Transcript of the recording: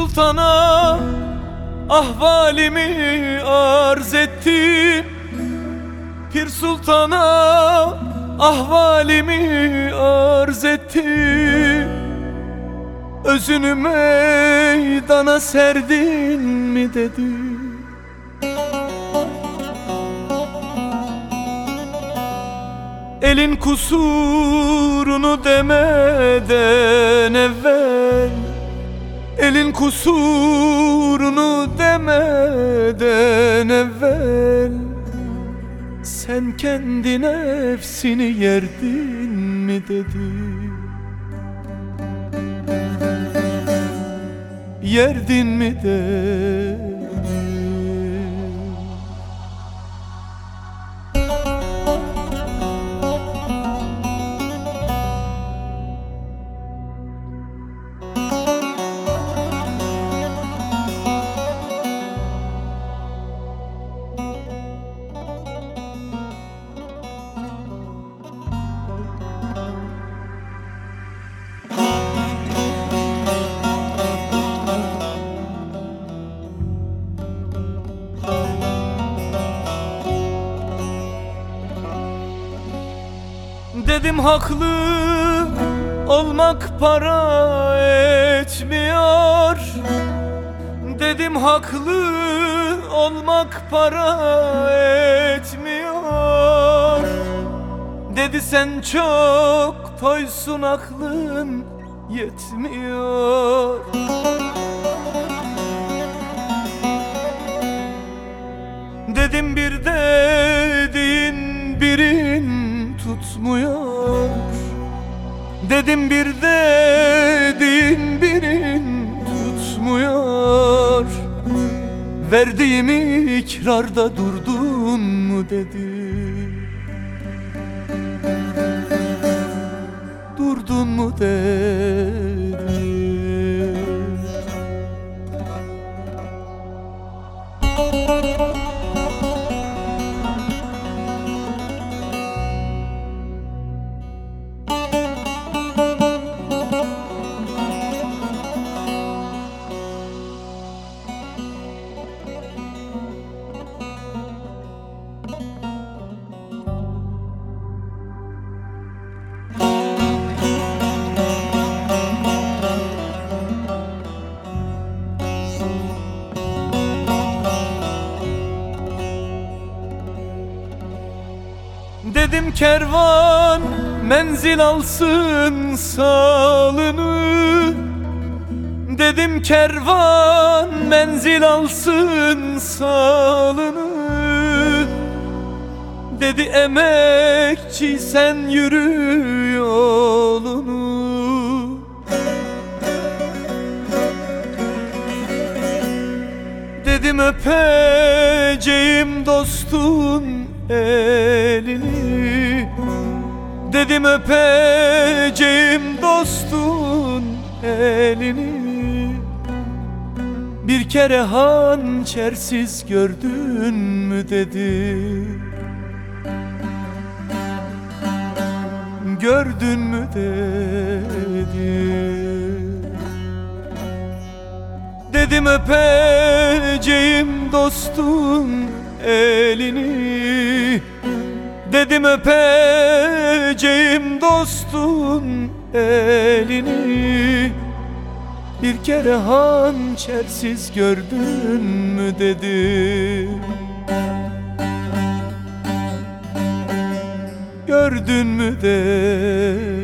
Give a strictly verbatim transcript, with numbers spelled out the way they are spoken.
sultana ahvalimi arz ettim. Pir sultana ahvalimi arz ettim. Özünü meydana serdin mi dedi. Elin kusurunu demeden evvel, elin kusurunu demeden evvel, sen kendi nefsini yerdin mi dedi. Yerdin mi dedi. Dedim haklı olmak para etmiyor. Dedim haklı olmak para etmiyor. Dedi sen çok toysun aklın yetmiyor. Dedim bir dediğin birin tutmuyor. Dedim bir dediğin birin tutmuyor. Verdiğim ikrarda durdun mu dedi. Durdun mu dedi. Dedim kervan menzil alsın salını. Dedim kervan menzil alsın salını. Dedi emekçi sen yürü yolunu. Dedim öpeceğim dostun elini. Dedim öpeceğim dostun elini. Bir kere hançersiz gördün mü dedi. Gördün mü dedi. Dedim öpeceğim dostun elini. Dedim öpeceğim dostun elini. Bir kere hançersiz gördün mü dedi. Gördün mü dedi.